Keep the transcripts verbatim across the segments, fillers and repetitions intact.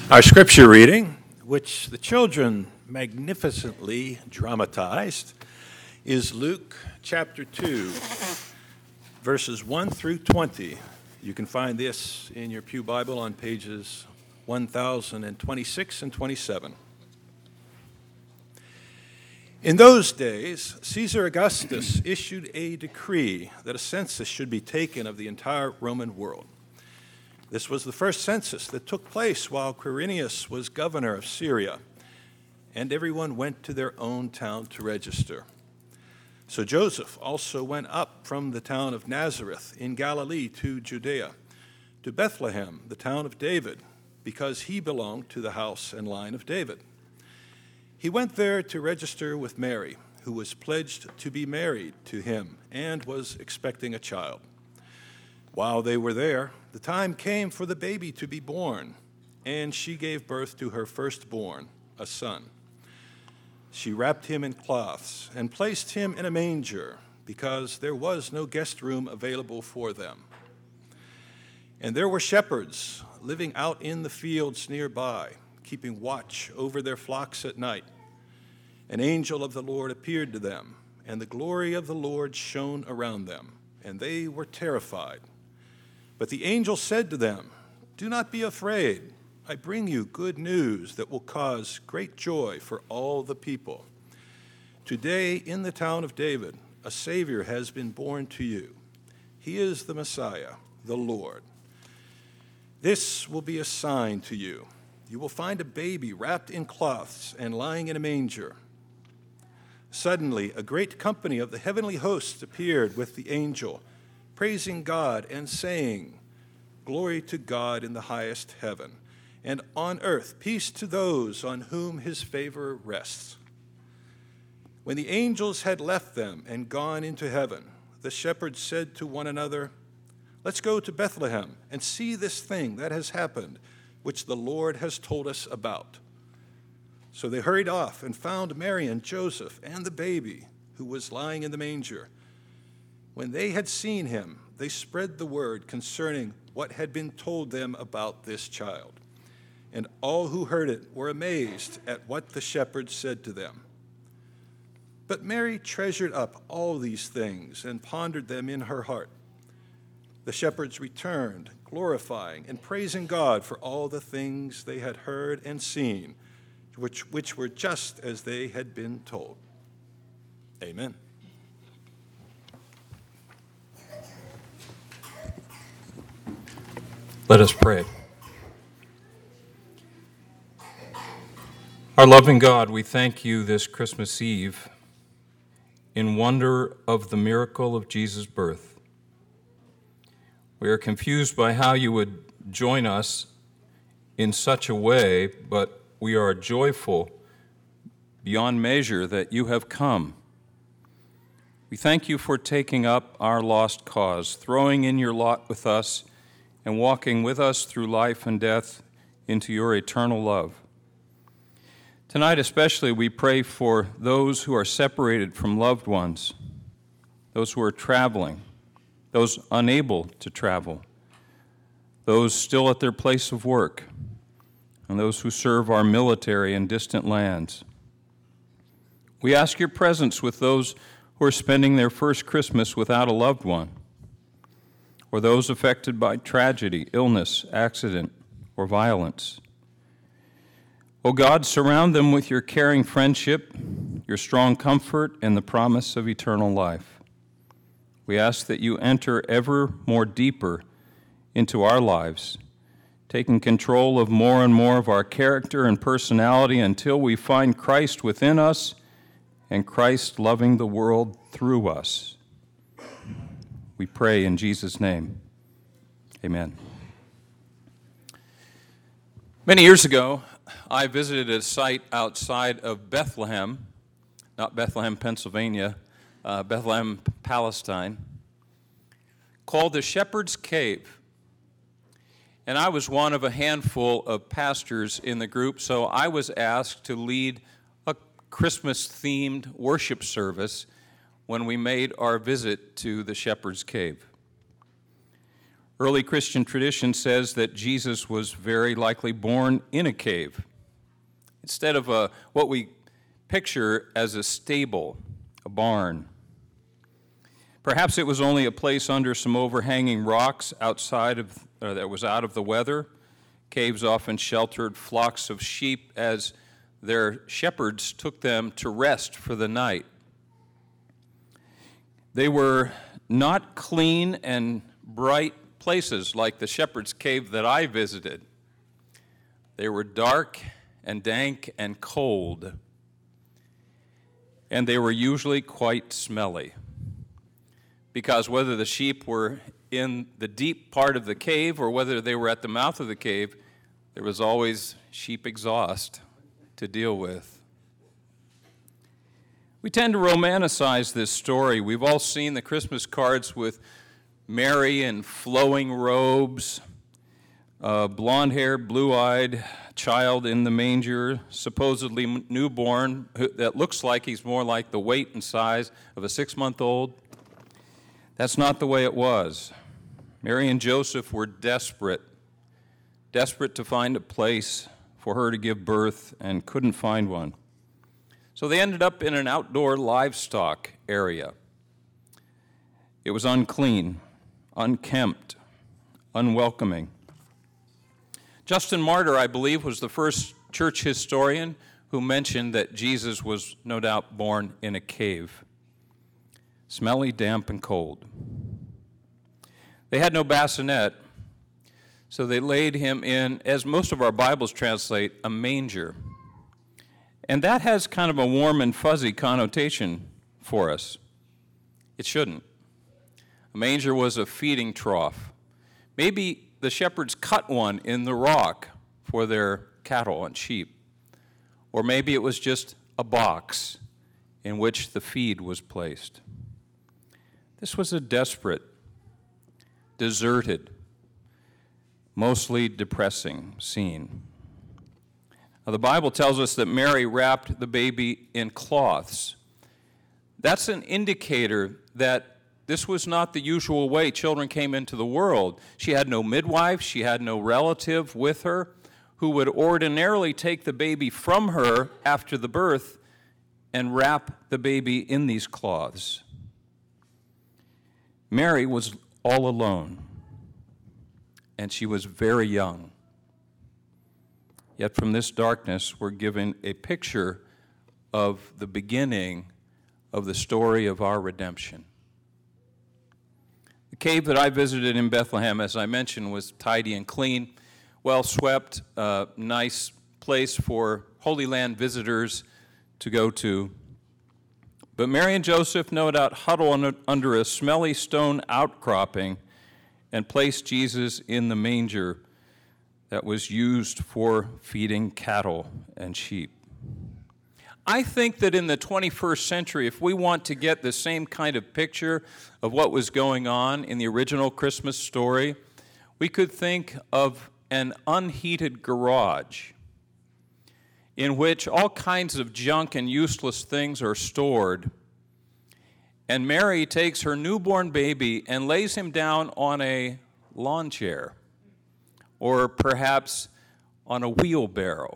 Our scripture reading, which the children magnificently dramatized, is Luke chapter two, verses one through twenty. You can find this in your Pew Bible on pages one thousand twenty-six and twenty-seven. In those days, Caesar Augustus issued a decree that a census should be taken of the entire Roman world. This was the first census that took place while Quirinius was governor of Syria, and everyone went to their own town to register. So Joseph also went up from the town of Nazareth in Galilee to Judea, to Bethlehem, the town of David, because he belonged to the house and line of David. He went there to register with Mary, who was pledged to be married to him and was expecting a child. While they were there, the time came for the baby to be born, and she gave birth to her firstborn, a son. She wrapped him in cloths and placed him in a manger because there was no guest room available for them. And there were shepherds living out in the fields nearby, keeping watch over their flocks at night. An angel of the Lord appeared to them, and the glory of the Lord shone around them, and they were terrified. But the angel said to them, "Do not be afraid. I bring you good news that will cause great joy for all the people. Today, in the town of David, a Savior has been born to you. He is the Messiah, the Lord. This will be a sign to you. You will find a baby wrapped in cloths and lying in a manger." Suddenly, a great company of the heavenly hosts appeared with the angel, praising God and saying, "Glory to God in the highest heaven, and on earth peace to those on whom his favor rests." When the angels had left them and gone into heaven, the shepherds said to one another, "Let's go to Bethlehem and see this thing that has happened, which the Lord has told us about." So they hurried off and found Mary and Joseph and the baby who was lying in the manger. When they had seen him, they spread the word concerning what had been told them about this child. And all who heard it were amazed at what the shepherds said to them. But Mary treasured up all these things and pondered them in her heart. The shepherds returned, glorifying and praising God for all the things they had heard and seen, which, which were just as they had been told. Amen. Let us pray. Our loving God, we thank you this Christmas Eve in wonder of the miracle of Jesus' birth. We are confused by how you would join us in such a way, but we are joyful beyond measure that you have come. We thank you for taking up our lost cause, throwing in your lot with us, and walking with us through life and death into your eternal love. Tonight especially, we pray for those who are separated from loved ones, those who are traveling, those unable to travel, those still at their place of work, and those who serve our military in distant lands. We ask your presence with those who are spending their first Christmas without a loved one, or those affected by tragedy, illness, accident, or violence. O God, surround them with your caring friendship, your strong comfort, and the promise of eternal life. We ask that you enter ever more deeper into our lives, taking control of more and more of our character and personality until we find Christ within us and Christ loving the world through us. We pray in Jesus' name. Amen. Many years ago, I visited a site outside of Bethlehem, not Bethlehem, Pennsylvania, uh, Bethlehem, Palestine, called the Shepherd's Cave. And I was one of a handful of pastors in the group, so I was asked to lead a Christmas-themed worship service when we made our visit to the Shepherd's Cave. Early Christian tradition says that Jesus was very likely born in a cave, instead of a, what we picture as a stable, a barn. Perhaps it was only a place under some overhanging rocks outside of, uh, that was out of the weather. Caves often sheltered flocks of sheep as their shepherds took them to rest for the night. They were not clean and bright places like the shepherd's cave that I visited. They were dark and dank and cold, and they were usually quite smelly, because whether the sheep were in the deep part of the cave or whether they were at the mouth of the cave, there was always sheep exhaust to deal with. We tend to romanticize this story. We've all seen the Christmas cards with Mary in flowing robes, a blonde-haired, blue-eyed child in the manger, supposedly newborn, that looks like he's more like the weight and size of a six-month-old. That's not the way it was. Mary and Joseph were desperate, desperate to find a place for her to give birth and couldn't find one. So they ended up in an outdoor livestock area. It was unclean, unkempt, unwelcoming. Justin Martyr, I believe, was the first church historian who mentioned that Jesus was no doubt born in a cave. Smelly, damp, and cold. They had no bassinet, so they laid him in, as most of our Bibles translate, a manger. And that has kind of a warm and fuzzy connotation for us. It shouldn't. A manger was a feeding trough. Maybe the shepherds cut one in the rock for their cattle and sheep. Or maybe it was just a box in which the feed was placed. This was a desperate, deserted, mostly depressing scene. Now, the Bible tells us that Mary wrapped the baby in cloths. That's an indicator that this was not the usual way children came into the world. She had no midwife, she had no relative with her who would ordinarily take the baby from her after the birth and wrap the baby in these cloths. Mary was all alone, and she was very young. Yet from this darkness, we're given a picture of the beginning of the story of our redemption. The cave that I visited in Bethlehem, as I mentioned, was tidy and clean, well swept, uh, nice place for Holy Land visitors to go to. But Mary and Joseph, no doubt, huddled under a smelly stone outcropping and placed Jesus in the manger that was used for feeding cattle and sheep. I think that in the twenty-first century, if we want to get the same kind of picture of what was going on in the original Christmas story, we could think of an unheated garage in which all kinds of junk and useless things are stored. And Mary takes her newborn baby and lays him down on a lawn chair, or perhaps on a wheelbarrow.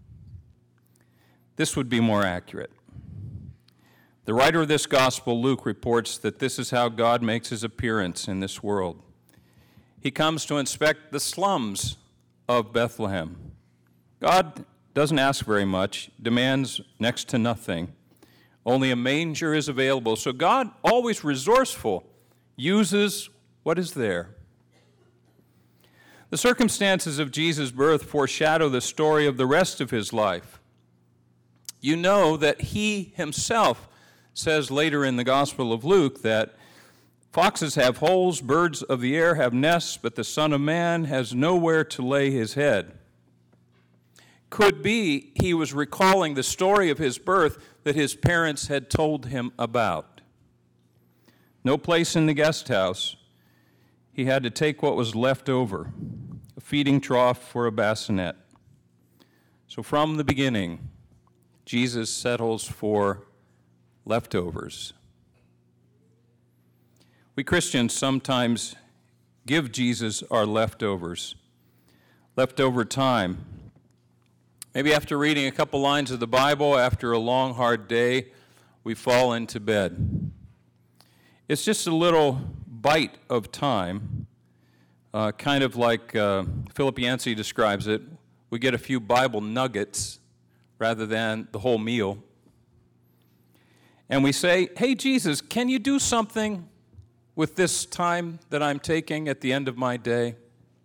This would be more accurate. The writer of this gospel, Luke, reports that this is how God makes his appearance in this world. He comes to inspect the slums of Bethlehem. God doesn't ask very much, demands next to nothing. Only a manger is available. So God, always resourceful, uses what is there. The circumstances of Jesus' birth foreshadow the story of the rest of his life. You know that he himself says later in the Gospel of Luke that foxes have holes, birds of the air have nests, but the Son of Man has nowhere to lay his head. Could be he was recalling the story of his birth that his parents had told him about. No place in the guest house. He had to take what was left over, a feeding trough for a bassinet. So from the beginning, Jesus settles for leftovers. We Christians sometimes give Jesus our leftovers, leftover time. Maybe after reading a couple lines of the Bible, after a long, hard day, we fall into bed. It's just a little bite of time, uh, kind of like uh, Philip Yancey describes it. We get a few Bible nuggets rather than the whole meal. And we say, hey, Jesus, can you do something with this time that I'm taking at the end of my day?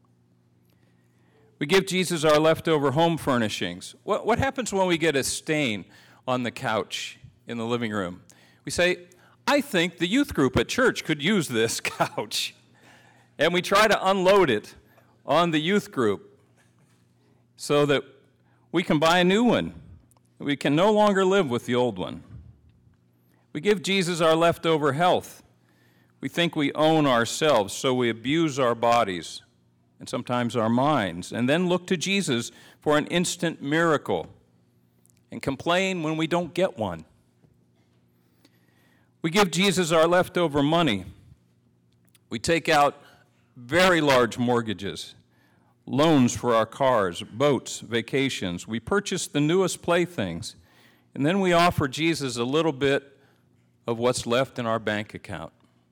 We give Jesus our leftover home furnishings. What, what happens when we get a stain on the couch in the living room? We say, I think the youth group at church could use this couch. And we try to unload it on the youth group so that we can buy a new one. We can no longer live with the old one. We give Jesus our leftover health. We think we own ourselves, so we abuse our bodies and sometimes our minds, and then look to Jesus for an instant miracle and complain when we don't get one. We give Jesus our leftover money. We take out very large mortgages, loans for our cars, boats, vacations. We purchase the newest playthings, and then we offer Jesus a little bit of what's left in our bank account.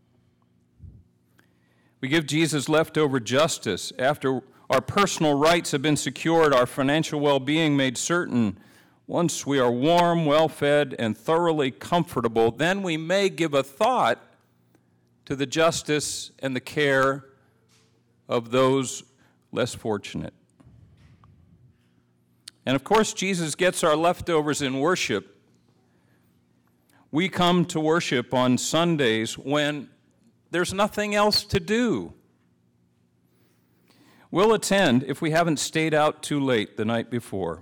We give Jesus leftover justice after our personal rights have been secured, our financial well-being made certain. Once we are warm, well-fed, and thoroughly comfortable, then we may give a thought to the justice and the care of those less fortunate. And of course, Jesus gets our leftovers in worship. We come to worship on Sundays when there's nothing else to do. We'll attend if we haven't stayed out too late the night before.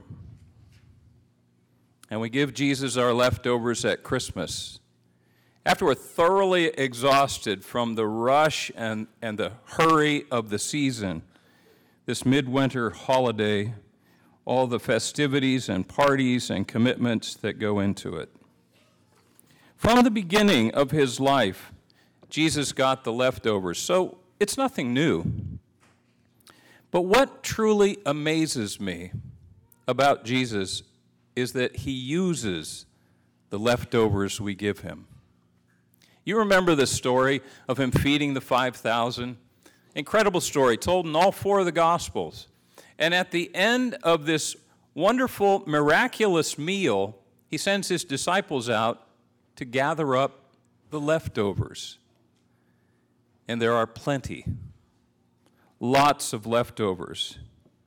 And we give Jesus our leftovers at Christmas. After we're thoroughly exhausted from the rush and, and the hurry of the season, this midwinter holiday, all the festivities and parties and commitments that go into it. From the beginning of his life, Jesus got the leftovers, so it's nothing new. But what truly amazes me about Jesus is that he uses the leftovers we give him. You remember the story of him feeding the five thousand? Incredible story told in all four of the Gospels. And at the end of this wonderful, miraculous meal, he sends his disciples out to gather up the leftovers. And there are plenty, lots of leftovers.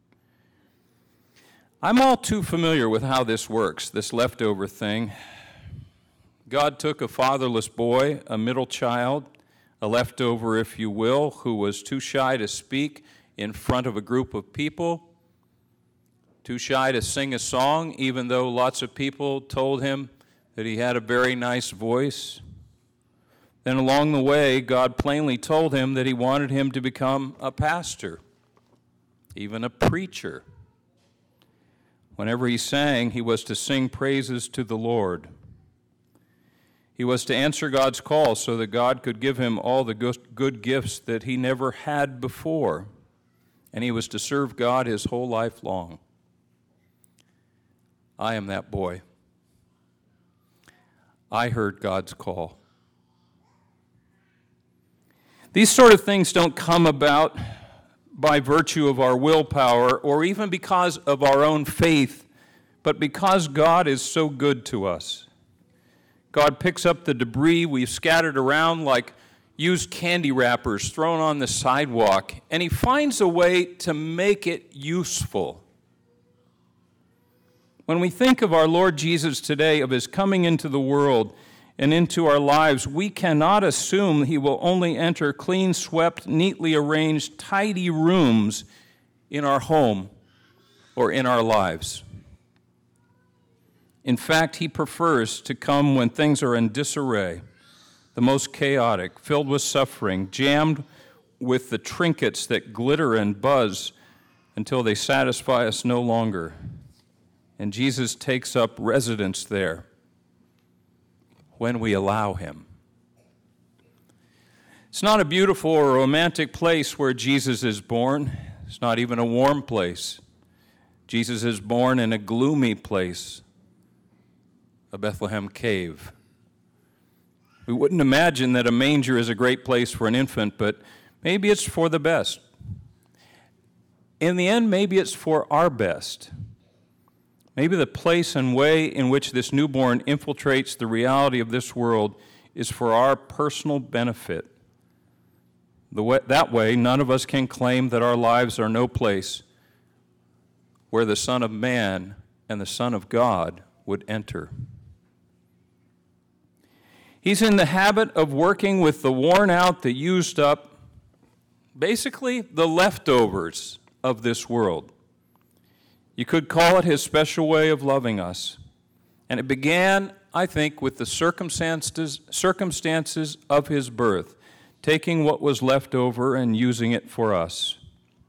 I'm all too familiar with how this works, this leftover thing. God took a fatherless boy, a middle child, a leftover, if you will, who was too shy to speak in front of a group of people, too shy to sing a song, even though lots of people told him that he had a very nice voice. Then along the way, God plainly told him that he wanted him to become a pastor, even a preacher. Whenever he sang, he was to sing praises to the Lord. He was to answer God's call so that God could give him all the good gifts that he never had before, and he was to serve God his whole life long. I am that boy. I heard God's call. These sort of things don't come about by virtue of our willpower or even because of our own faith, but because God is so good to us. God picks up the debris we've scattered around like used candy wrappers thrown on the sidewalk, and he finds a way to make it useful. When we think of our Lord Jesus today, of his coming into the world and into our lives, we cannot assume he will only enter clean swept, neatly arranged, tidy rooms in our home or in our lives. In fact, he prefers to come when things are in disarray, the most chaotic, filled with suffering, jammed with the trinkets that glitter and buzz until they satisfy us no longer. And Jesus takes up residence there when we allow him. It's not a beautiful or romantic place where Jesus is born. It's not even a warm place. Jesus is born in a gloomy place, a Bethlehem cave. We wouldn't imagine that a manger is a great place for an infant, but maybe it's for the best. In the end, maybe it's for our best. Maybe the place and way in which this newborn infiltrates the reality of this world is for our personal benefit. The way, that way, none of us can claim that our lives are no place where the Son of Man and the Son of God would enter. He's in the habit of working with the worn out, the used up, basically the leftovers of this world. You could call it his special way of loving us. And it began, I think, with the circumstances, circumstances of his birth, taking what was left over and using it for us.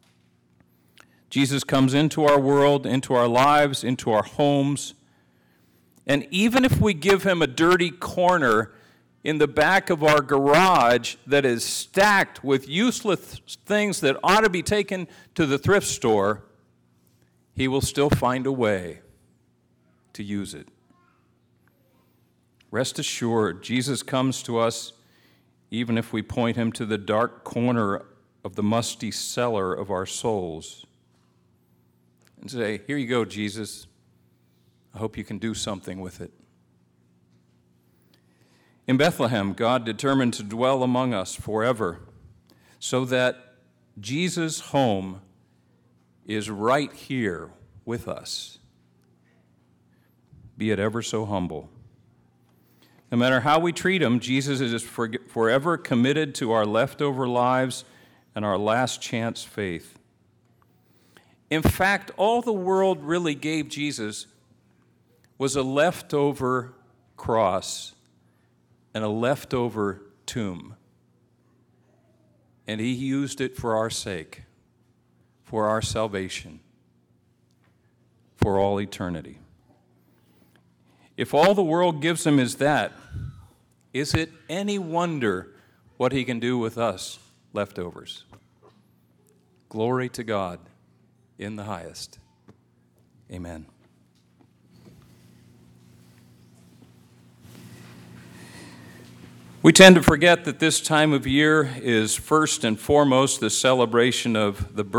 Jesus comes into our world, into our lives, into our homes. And even if we give him a dirty corner in the back of our garage that is stacked with useless things that ought to be taken to the thrift store, he will still find a way to use it. Rest assured, Jesus comes to us even if we point him to the dark corner of the musty cellar of our souls and say, "Here you go, Jesus. I hope you can do something with it." In Bethlehem, God determined to dwell among us forever so that Jesus' home is right here with us, be it ever so humble. No matter how we treat him, Jesus is for, forever committed to our leftover lives and our last chance faith. In fact, all the world really gave Jesus was a leftover cross and a leftover tomb. And he used it for our sake, for our salvation, for all eternity. If all the world gives him is that, is it any wonder what he can do with us leftovers? Glory to God in the highest. Amen. We tend to forget that this time of year is first and foremost the celebration of the birth